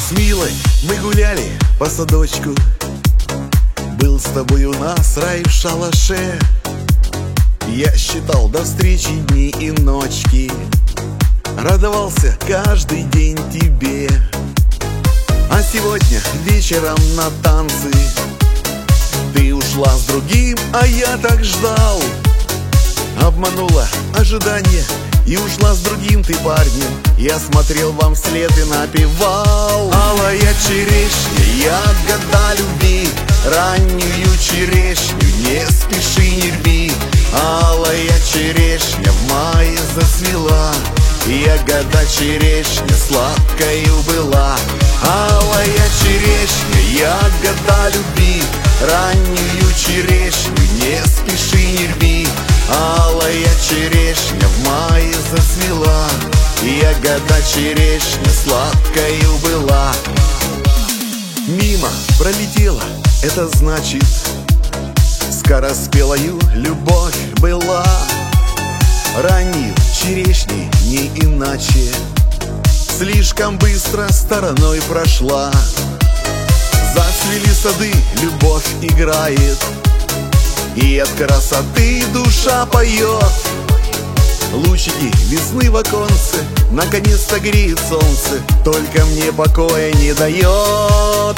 С Милой мы гуляли по садочку, был с тобой у нас рай в шалаше. Я считал до встречи дни и ночки, радовался каждый день тебе. А сегодня вечером на танцы ты ушла с другим, а я так ждал. Обманула ожидания и ушла с другим ты парнем. Я смотрел вам вслед и напевал: алая черешня, ягода любви, раннюю черешню не спеши, не рви. Алая черешня в мае зацвела, ягода черешня сладкою была. Алая черешня, ягода любви, раннюю черешню не спеши, не рви. Алая черешня в мае зацвела, ягода черешня сладкою была. Мимо пролетела, это значит, скороспелою любовь была. Ранней черешней не иначе, слишком быстро стороной прошла. Зацвели сады, любовь играет, и от красоты душа поет. Лучики весны в оконце, наконец-то греет солнце, только мне покоя не дает.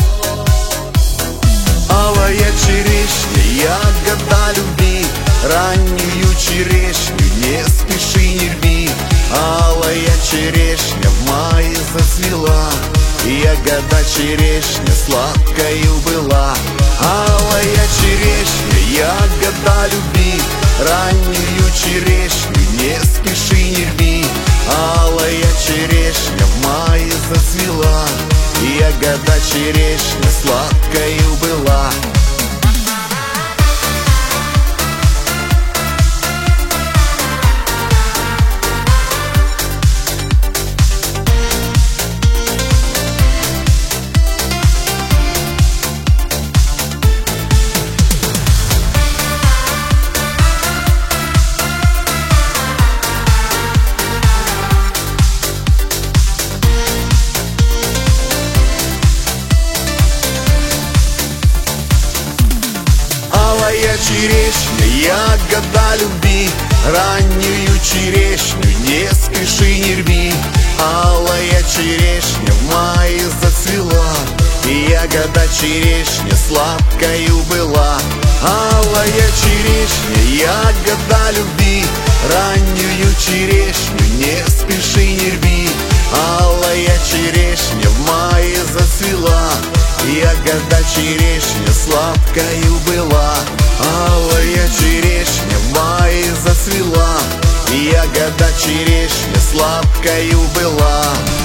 Алая черешня, ягода любви, раннюю черешню не спеши, не рви. Алая черешня в мае зацвела, ягода черешня сладкою была. Алая черешня, ягода любви, раннюю черешню не спеши, не рви. Алая черешня в мае зацвела, ягода черешня сладкою была. Алая черешня, ягода любви, раннюю черешню не спеши, не рви. Алая черешня в мае зацвела, ягода черешня сладкою была. Алая черешня, ягода любви, раннюю черешню не спеши, не рви. Алая черешня в мае зацвела, ягода черешня сладкою была. Алая черешня в мае зацвела, ягода черешня сладкою была.